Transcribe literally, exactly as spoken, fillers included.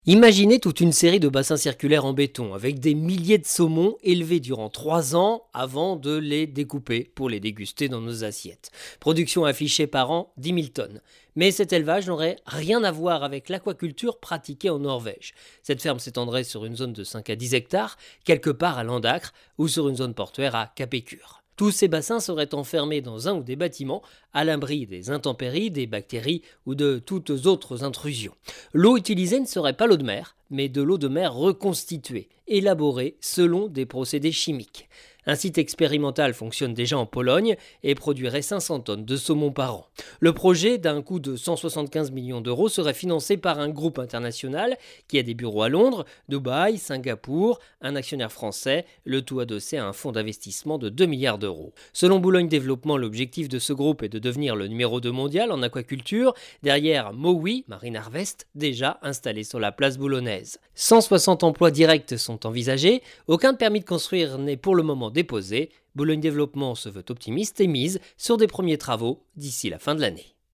Imaginez toute une série de bassins circulaires en béton avec des milliers de saumons élevés durant trois ans avant de les découper pour les déguster dans nos assiettes. Production affichée par an dix mille tonnes. Mais cet élevage n'aurait rien à voir avec l'aquaculture pratiquée en Norvège. Cette ferme s'étendrait sur une zone de cinq à dix hectares, quelque part à Landacre ou sur une zone portuaire à Capécure. Tous ces bassins seraient enfermés dans un ou des bâtiments, à l'abri des intempéries, des bactéries ou de toutes autres intrusions. L'eau utilisée ne serait pas l'eau de mer, mais de l'eau de mer reconstituée, élaborée selon des procédés chimiques. Un site expérimental fonctionne déjà en Pologne et produirait cinq cents tonnes de saumon par an. Le projet, d'un coût de cent soixante-quinze millions d'euros, serait financé par un groupe international qui a des bureaux à Londres, Dubaï, Singapour, un actionnaire français, le tout adossé à un fonds d'investissement de deux milliards d'euros. Selon Boulogne Développement, l'objectif de ce groupe est de devenir le numéro deux mondial en aquaculture, derrière Mowi, Marine Harvest, déjà installé sur la place boulonnaise. cent soixante emplois directs sont envisagés, aucun permis de construire n'est pour le moment déposé. Boulogne Développement se veut optimiste et mise sur des premiers travaux d'ici la fin de l'année.